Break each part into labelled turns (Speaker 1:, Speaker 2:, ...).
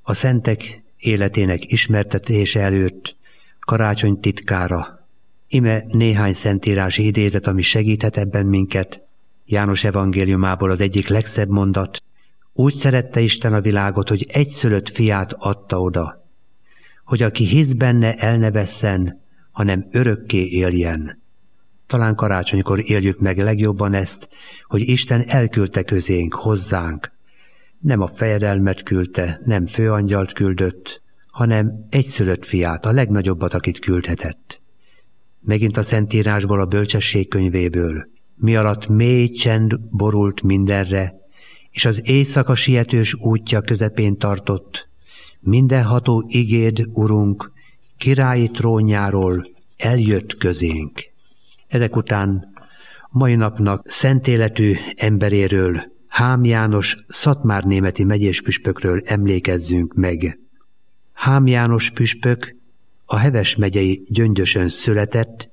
Speaker 1: A szentek életének ismertetése előtt karácsony titkára. Ime néhány szentírási idézet, ami segíthet ebben minket. János evangéliumából az egyik legszebb mondat: úgy szerette Isten a világot, hogy egyszülött fiát adta oda, hogy aki hisz benne, el ne vesszen, hanem örökké éljen. Talán karácsonykor éljük meg legjobban ezt, hogy Isten elküldte közénk, hozzánk. Nem a fejedelmet küldte, nem főangyalt küldött, hanem egyszülött fiát, a legnagyobbat, akit küldhetett. Megint a Szentírásból, a bölcsesség könyvéből: mi alatt mély csend borult mindenre, és az éjszaka sietős útja közepén tartott, mindenható igéd, Urunk, királyi trónjáról eljött közénk. Ezek után mai napnak szent életű emberéről, Hám János szatmárnémeti megyéspüspökről emlékezzünk meg. Hám János püspök a Heves megyei Gyöngyösön született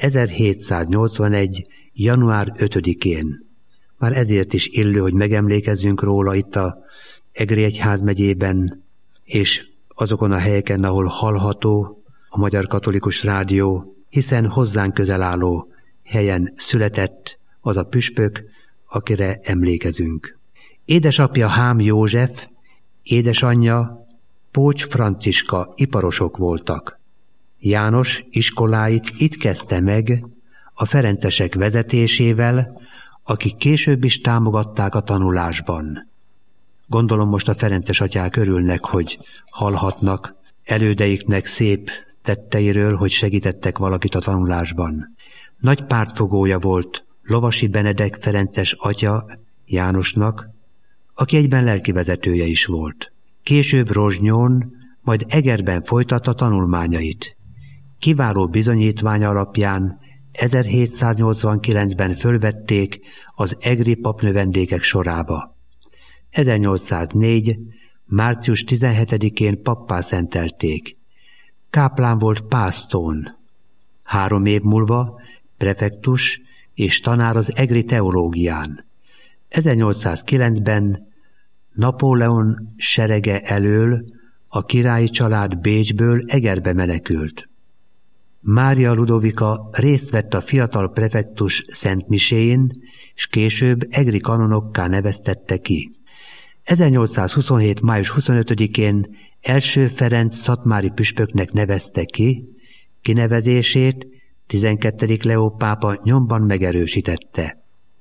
Speaker 1: 1781. január 5-én. Már ezért is illő, hogy megemlékezzünk róla itt a Egri egyházmegyében, és azokon a helyeken, ahol hallható a Magyar Katolikus Rádió, hiszen hozzánk közel álló helyen született az a püspök, akire emlékezünk. Édesapja Hám József, édesanyja Pócs Franciska iparosok voltak. János iskoláit itt kezdte meg a ferencesek vezetésével, akik később is támogatták a tanulásban. Gondolom most a ferences atyák örülnek, hogy hallhatnak elődeiknek szép tetteiről, hogy segítettek valakit a tanulásban. Nagy pártfogója volt Lovasi Benedek ferences atya Jánosnak, aki egyben lelkivezetője is volt. Később Rozsnyón, majd Egerben folytatta tanulmányait. Kiváló bizonyítványa alapján 1789-ben fölvették az egri papnövendékek sorába. 1804. március 17-én pappá szentelték. Káplán volt Pásztón. 3 év múlva prefektus és tanár az egri teológián. 1809-ben Napóleon serege elől a királyi család Bécsből Egerbe menekült. Mária Ludovika részt vett a fiatal prefektus szentmiséjén, és később egri kanonokká neveztette ki. 1827. május 25-én első Ferenc szatmári püspöknek nevezte ki, kinevezését 12. Leó pápa nyomban megerősítette.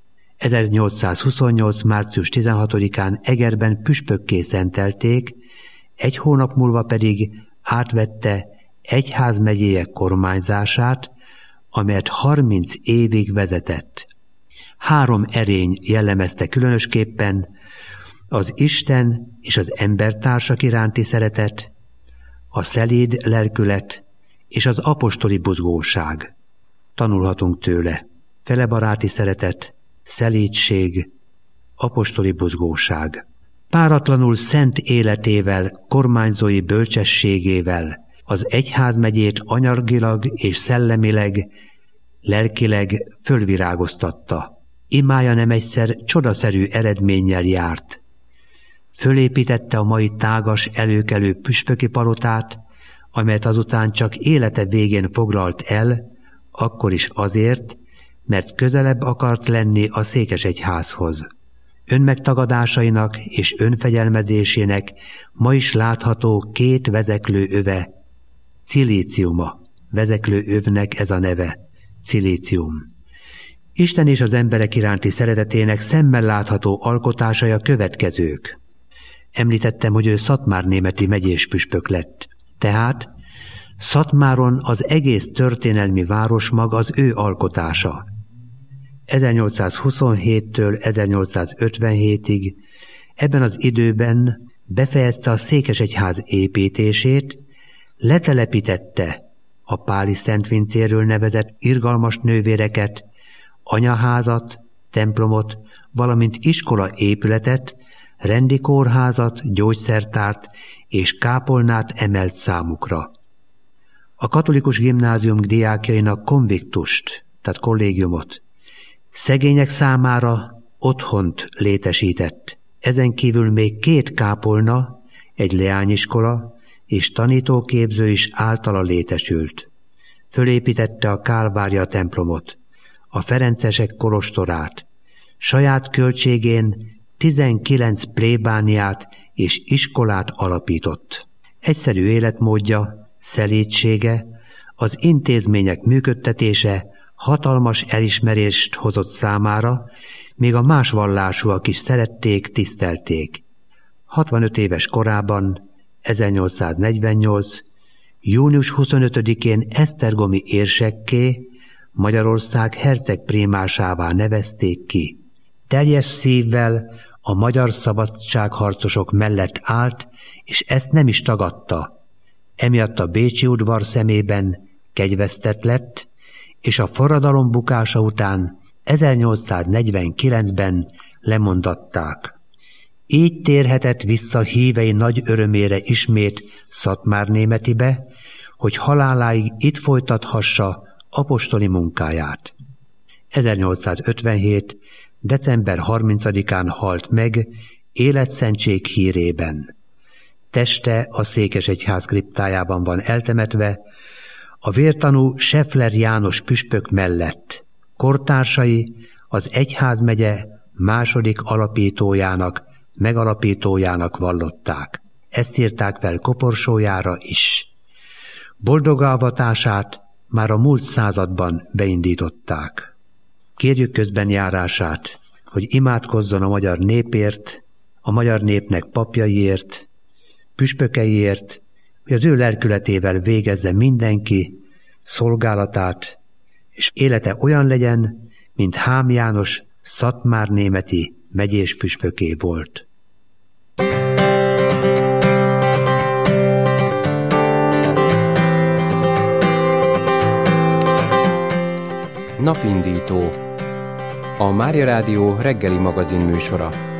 Speaker 1: 1828. március 16-án Egerben püspökké szentelték, 1 hónap múlva pedig átvette egyházmegyéje kormányzását, amelyet 30 évig vezetett. 3 erény jellemezte különösképpen: az Isten és az embertársak iránti szeretet, a szelíd lelkület és az apostoli buzgóság. Tanulhatunk tőle: felebaráti szeretet, szelídség, apostoli buzgóság. Páratlanul szent életével, kormányzói bölcsességével az egyházmegyét anyagilag és szellemileg, lelkileg fölvirágoztatta. Imája nem egyszer csodaszerű eredménnyel járt. Fölépítette a mai tágas, előkelő püspöki palotát, amelyet azután csak élete végén foglalt el, akkor is azért, mert közelebb akart lenni a székesegyházhoz. Önmegtagadásainak és önfegyelmezésének ma is látható 2 vezeklő öve, cilíciuma. Vezeklő övnek ez a neve, cilícium. Isten és az emberek iránti szeretetének szemmel látható alkotásai a következők. Említettem, hogy ő szatmárnémeti megyéspüspök lett. Tehát Szatmáron az egész történelmi városmag az ő alkotása. 1827-től 1857-ig ebben az időben befejezte a székesegyház építését, letelepítette a Páli Szent Vincéről nevezett irgalmas nővéreket, anyaházat, templomot, valamint iskola épületet, rendi kórházat, gyógyszertárt és kápolnát emelt számukra. A katolikus gimnázium diákjainak konviktust, tehát kollégiumot, szegények számára otthont létesített. Ezen kívül még 2 kápolna egy leányiskola és tanítóképző is általa létesült. Fölépítette a Kálvária templomot, a ferencesek kolostorát, saját költségén 19 plébániát és iskolát alapított. Egyszerű életmódja, szelídsége, az intézmények működtetése hatalmas elismerést hozott számára, még a más vallásúak is szerették, tisztelték. 65 éves korában, 1848. június 25-én esztergomi érsekké, Magyarország hercegprímásává nevezték ki. Teljes szívvel a magyar szabadságharcosok mellett állt, és ezt nem is tagadta. Emiatt a bécsi udvar szemében kegyvesztett lett, és a forradalom bukása után 1849-ben lemondatták. Így térhetett vissza hívei nagy örömére ismét Szatmárnémetibe, hogy haláláig itt folytathassa apostoli munkáját. 1857. december 30-án halt meg életszentség hírében. Teste a Székesegyház kriptájában van eltemetve, a vértanú Scheffler János püspök mellett. Kortársai az egyházmegye második megalapítójának vallották. Ezt írták fel koporsójára is. Boldogálvatását már a múlt században beindították. Kérjük közbenjárását, hogy imádkozzon a magyar népért, a magyar népnek papjaiért, püspökeiért, hogy az ő lelkületével végezze mindenki szolgálatát, és élete olyan legyen, mint Hám János szatmárnémeti megyés püspöké volt.
Speaker 2: Napindító. A Mária Rádió reggeli magazin műsora.